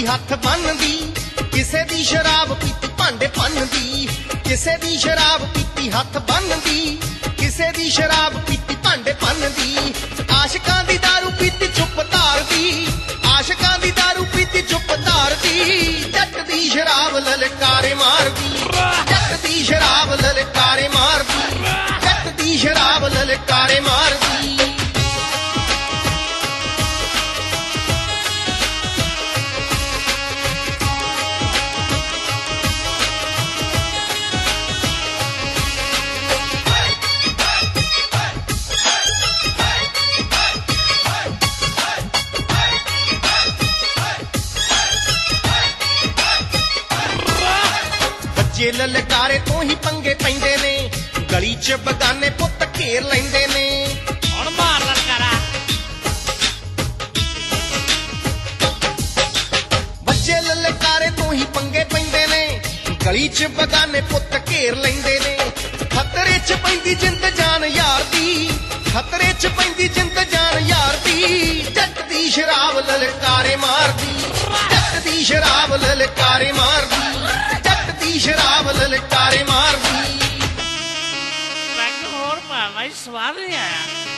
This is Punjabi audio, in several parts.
ਪੀਤੀ ਹੱਥ ਬੰਨਦੀ, ਕਿਸੇ ਦੀ ਸ਼ਰਾਬ ਪੀਤੀ ਭਾਂਡੇ ਭੰਨਦੀ, ਕਿਸੇ ਦੀ ਸ਼ਰਾਬ ਪੀਤੀ ਹੱਥ ਬੰਨਦੀ, ਕਿਸੇ ਦੀ ਸ਼ਰਾਬ ਪੀਤੀ ਭਾਂਡੇ ਭੰਨਦੀ। ਆਸ਼ਿਕਾਂ ਦੀ ਦਾਰੂ ਪੀਤੀ ਚੁੱਪ ਧਾਰਦੀ, ਆਸ਼ਿਕਾਂ ਦੀ ਦਾਰੂ ਪੀਤੀ ਚੁੱਪ ਧਾਰਦੀ। ਜੱਟ ਦੀ ਸ਼ਰਾਬ ਲਲਕਾਰੇ ਮਾਰਦੀ, ਜੱਟ ਦੀ ਸ਼ਰਾਬ ਲਲਕਾਰੇ ਮਾਰਦੀ, ਜੱਟ ਦੀ ਸ਼ਰਾਬ ਲਲਕਾਰੇ ਮਾਰਦੀ। ਜੇ ਲਲਕਾਰੇ ਤੋਂ ਹੀ ਪੰਗੇ ਪੈਂਦੇ ਨੇ, ਗਲੀ 'ਚ ਬਗਾਨੇ ਪੁੱਤ ਘੇਰ ਲੈਂਦੇ ਨੇ। ਹੁਣ ਮਾਰ ਲਲਕਾਰਾ। ਬੱਚੇ ਲਲਕਾਰੇ ਤੋਂ ਹੀ ਪੰਗੇ ਪੈਂਦੇ ਨੇ, ਗਲੀ 'ਚ ਬਗਾਨੇ ਪੁੱਤ ਘੇਰ ਲੈਂਦੇ ਨੇ। ਖਤਰੇ 'ਚ ਪੈਂਦੀ ਜਿੰਦ ਜਾਨ ਯਾਰ ਦੀ, ਖਤਰੇ 'ਚ ਪੈਂਦੀ ਜਿੰਦ ਜਾਨ ਯਾਰ ਦੀ। ਜੱਟ ਦੀ ਸ਼ਰਾਬ ਲਲਕਾਰੇ ਮਾਰਦੀ, ਜੱਟ ਦੀ ਸ਼ਰਾਬ ਲਲਕਾਰੇ ਮਾਰਦੀ, ਜੱਟ ਦੀ ਸ਼ਰਾਬ ਲਲਕਾਰੇ ਮਾਰਦੀ। ਪੈਗ ਹੋਰ ਪਾਣਾ ਸਵਾਦ ਨਹੀਂ ਆਇਆ।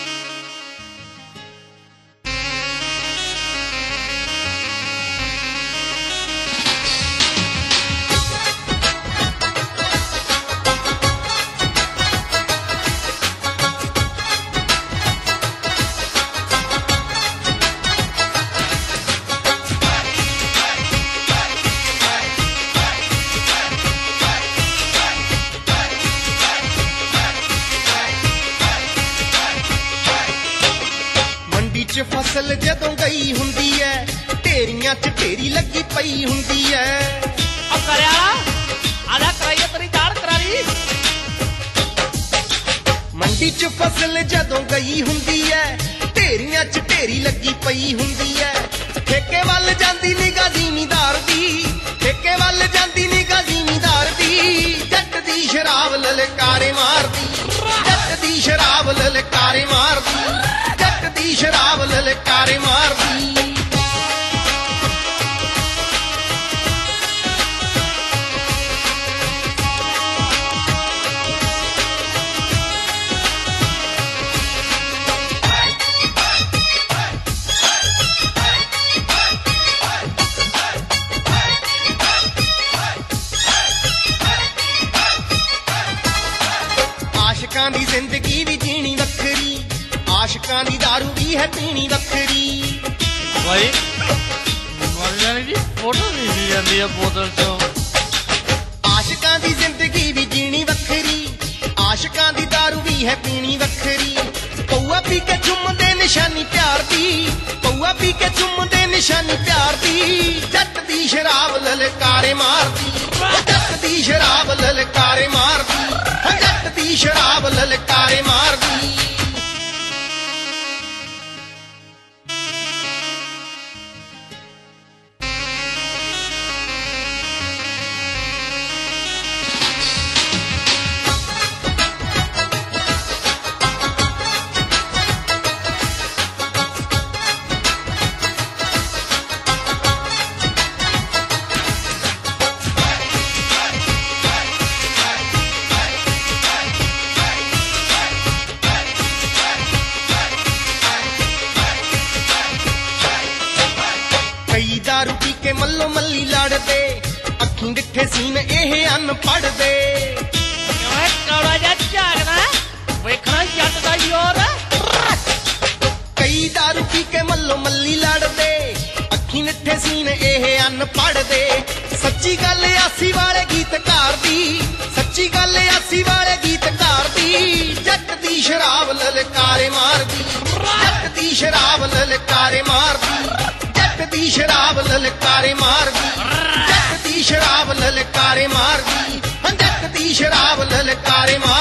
ਫਸਲ ਜਦੋਂ ਗਈ ਹੁੰਦੀ ਐ, ਢੇਰੀਆਂ 'ਚ ਢੇਰੀ ਲੱਗੀ ਪਈ ਹੁੰਦੀ ਐ। ਉਹ ਕਰਿਆ ਆਦਾ ਕਰਾਈਏ ਤੇਰੀ ਦਾੜ ਕਰਾਰੀ। ਮੰਡੀ 'ਚ ਫਸਲ ਜਦੋਂ ਗਈ ਹੁੰਦੀ ਐ, ਢੇਰੀਆਂ 'ਚ ਢੇਰੀ ਲੱਗੀ ਪਈ ਹੁੰਦੀ ਐ। ਠੇਕੇ ਵੱਲ ਜਾਂਦੀ ਨਿਗਾਹ ਜ਼ਿਮੀਂਦਾਰ ਦੀ, ਠੇਕੇ ਵੱਲ ਜਾਂਦੀ ਨਿਗਾਹ ਜ਼ਿਮੀਂਦਾਰ ਦੀ। ਜੱਟ ਦੀ ਸ਼ਰਾਬ ਲਲਕਾਰੇ ਮਾਰਦੀ, ਜੱਟ ਦੀ ਸ਼ਰਾਬ ਲਲਕਾਰੇ ਮਾਰਦੀ, ਜੱਟ ਦੀ ਸ਼ਰਾਬ ਲਲਕਾਰੇ ਮਾਰਦੀ। ਆਸ਼ਿਕਾਂ ਦੀ ਜ਼ਿੰਦਗੀ ਵੀ ਜੀਣੀ ਵੱਖਰੀ, ਆਸ਼ਿਕਾਂ ਦੀ ਦਾਰੂ ਵੀ ਹੈ ਪੀਣੀ ਵੱਖਰੀ। ਭਾਈ ਮਰਜਾਨੀ ਦੀ ਫੋਟੋ ਨਹੀਂ ਸੀ ਜਾਂਦੀ ਆ ਬੋਤਲ 'ਚੋਂ। ਆਸ਼ਿਕਾਂ ਦੀ ਜ਼ਿੰਦਗੀ ਵੀ ਜੀਣੀ ਵੱਖਰੀ, ਆਸ਼ਿਕਾਂ ਦੀ ਦਾਰੂ ਵੀ ਹੈ ਪੀਣੀ ਵੱਖਰੀ। ਪਊਆ ਪੀ ਕੇ ਚੁੰਮਦੇ ਨਿਸ਼ਾਨੀ ਪਿਆਰ ਦੀ, ਪਊਆ ਪੀ ਕੇ ਚੁੰਮਦੇ ਨਿਸ਼ਾਨੀ ਪਿਆਰ ਦੀ। ਜੱਟ ਦੀ ਸ਼ਰਾਬ ਲਲਕਾਰੇ ਮਾਰਦੀ, ਜੱਟ ਦੀ ਸ਼ਰਾਬ ਲਲਕਾਰੇ ਮਾਰਦੀ, ਜੱਟ ਦੀ ਸ਼ਰਾਬ ਲਲਕਾਰੇ ਮਾਰਦੀ। ਦਾਰੂ ਪੀ ਕੇ ਮੱਲੋ ਮੱਲੀ ਲੜਦੇ, ਅੱਖੀਂ ਡਿੱਠੇ ਸੀਨ ਇਹ ਅਨਪੜ੍ਹ ਦੇ। ਓਏ ਕੌੜਾ ਜਿਹਾ ਝਾਕਦਾ, ਵੇਖਣਾ ਜੱਟ ਦਾ ਯੋਰ। ਕਈ ਦਾਰੂ ਪੀ ਕੇ ਮੱਲੋ ਮੱਲੀ ਲੜਦੇ, ਅੱਖੀਂ ਡਿੱਠੇ ਸੀਨ ਇਹ ਅਨਪੜ੍ਹ ਦੇ। ਸੱਚੀ ਗੱਲ ਆਸੀ ਵਾਲੇ ਗੀਤਕਾਰ ਦੀ, ਸੱਚੀ ਗੱਲ ਆਸੀ ਵਾਲੇ ਗੀਤਕਾਰ ਦੀ। ਜੱਟ ਦੀ ਸ਼ਰਾਬ ਲਲਕਾਰੇ ਮਾਰਦੀ, ਜੱਟ ਦੀ ਸ਼ਰਾਬ ਲਲਕਾਰੇ ਮਾਰਦੀ, ਜੱਟ ਦੀ ਸ਼ਰਾਬ ਲਲਕਾਰੇ ਮਾਰਦੀ, ਜੱਟ ਦੀ ਸ਼ਰਾਬ ਲਲਕਾਰੇ ਮਾਰਦੀ, ਜੱਟ ਦੀ ਸ਼ਰਾਬ ਲਲਕਾਰੇ ਮਾਰਦੀ।